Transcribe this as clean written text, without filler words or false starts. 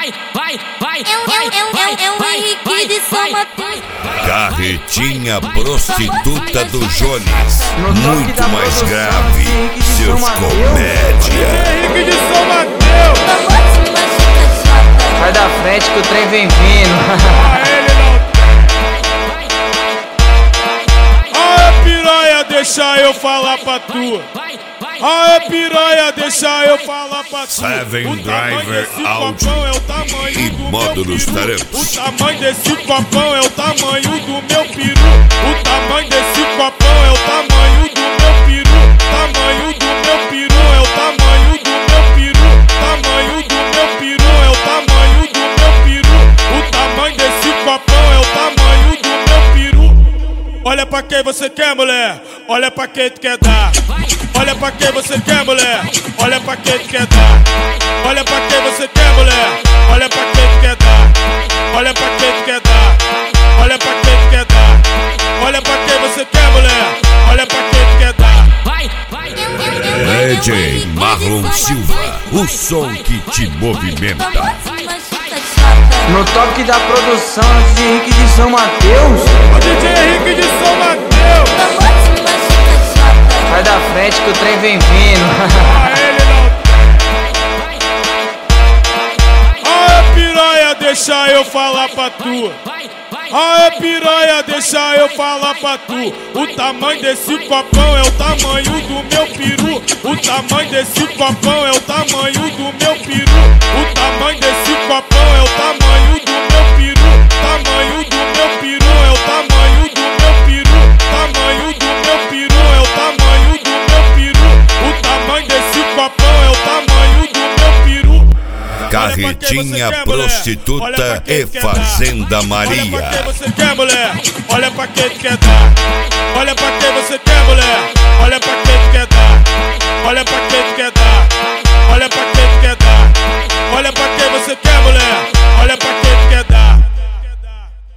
Henrique de São Mateus. Carretinha prostituta do Jones. Muito mais grave, seus comédia. Henrique de São Mateus. Sai da frente que o trem vem vindo. Aê piranha, deixa eu falar pra tu. Aê piranha, deixa eu falar pra tu. Seven Driver Audio e módulos talentos. O tamanho desse copão é o tamanho do meu peru. O tamanho desse copão é o tamanho do meu peru. Tamanho do meu peru é o tamanho do meu peru. Tamanho do meu peru é o tamanho do meu peru. O tamanho desse copão é o tamanho do meu peru. Olha pra quem você quer, mulher. Olha pra quem tu quer dar. Olha pra quem você quer, mulher. Olha pra quem tu quer dar. Olha pra quem você quer, mulher. Olha pra quem tu quer dar. Olha pra quem tu quer dar. Olha pra quem tu quer dar. Olha pra quem você quer, mulher. Olha pra quem tu quer dar. DJ Marlon Silva, o som que te movimenta. No toque da produção de Henrique de São Mateus. O DJ Henrique de São Mateus. Sai da frente que o trem vem vindo. Aê piranha, deixa eu falar pra tu. Aê piranha, deixa eu falar pra tu. O tamanho desse copão é o tamanho do meu peru. O tamanho desse copão é o tamanho do meu peru. O tamanho desse copão é o tamanho do meu peru. Tamanho do meu peru é o tamanho do meu peru. Tamanho do meu peru é o tamanho do meu peru. O tamanho desse copão é o tamanho do meu peru. Carretinha prostituta e Fazenda Maria. Olha pra quem você quer, mulher. Olha pra quem tu quer dar. Olha pra quem você quer, mulher.